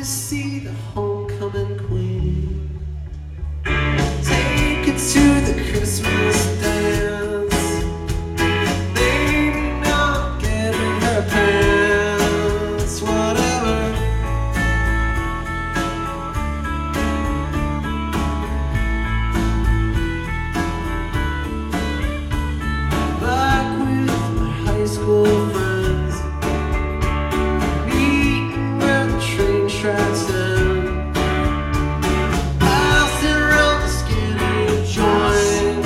see the homecoming queen. Take it to the Christmas dance. Maybe not get in her pants, whatever. Back with my high school friends, meeting where the train tracks end. Passing around the skinny joint,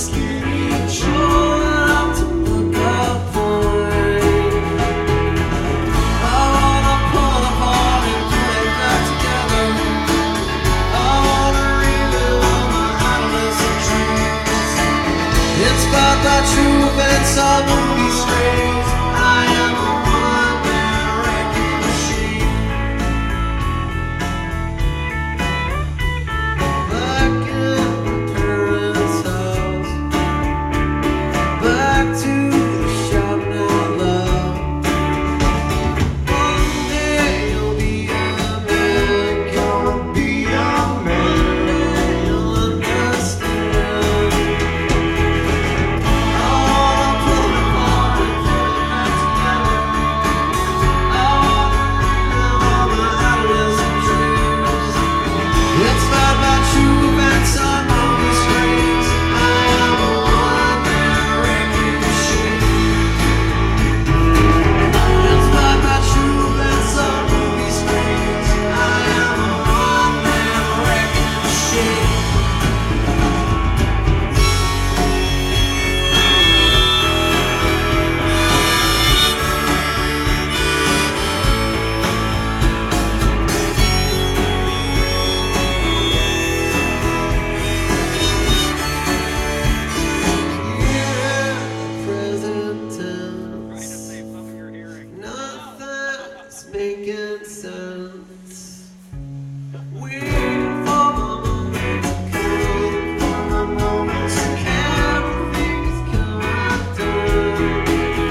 going up to look up point. I wanna pull apart and put it back together. I wanna relive all my adolescent dreams, inspired by true events of movie screens. I am a one-man wrecking machine. Back in my parents' house, back to the shouting out loud. One day you'll be a man, gonna be a man. One day you'll understand. I wanna pull it apart and put it back together. I wanna relive all my adolescent dreams, inspired by true events on movie screens. I am a one-man wrecking machine, inspired by true events on movie screens. I am a one-man wrecking machine. Present tense, nothing's making sense. Waiting for my moment to come, for my moment to everything's coming done.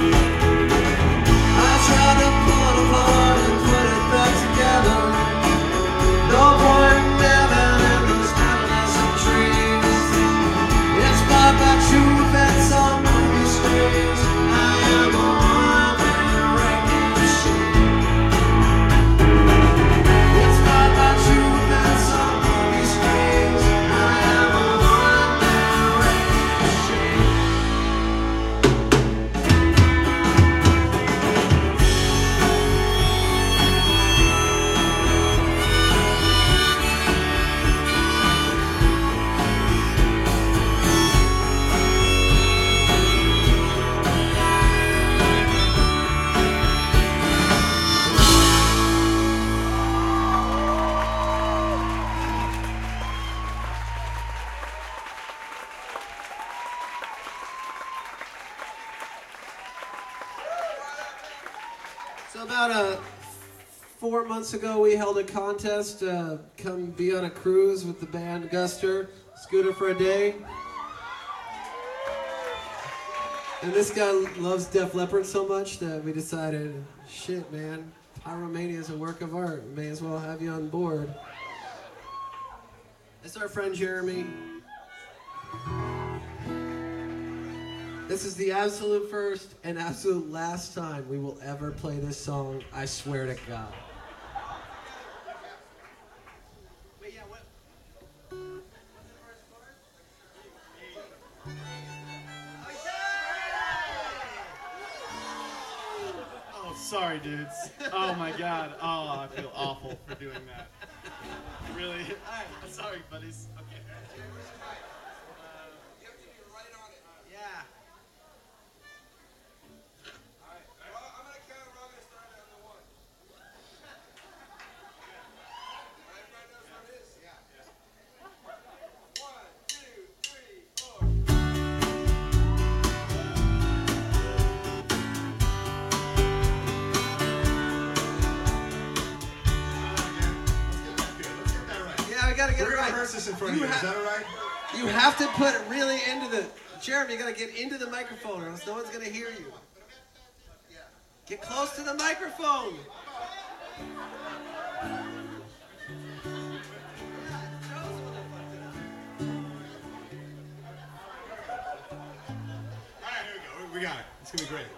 I try to pull it apart and put it back together. No point in living in those adolescent dreams, inspired by true events on movie screens. I am a one-man wrecking machine, inspired by true events on movie screens. I am a one-man wrecking machine. So about 4 months ago, we held a contest. Come be on a cruise with the band Guster, Scooter for a Day. And this guy loves Def Leppard so much that we decided, shit, man, Pyromania is a work of art. May as well have you on board. It's our friend Jeremy. This is the absolute first and absolute last time we will ever play this song, I swear to God. Wait, yeah, what? Oh, sorry, dudes. Oh my God. Oh, I feel awful for doing that. Really? Sorry, buddies. Okay. Yeah. Yeah, we gotta get We're it gonna right. rehearse this in front of you. Is that all right? You have to put it really into the... Jeremy, you gotta get into the microphone or else no one's gonna hear you. Get close to the microphone. We got it. It's gonna be great.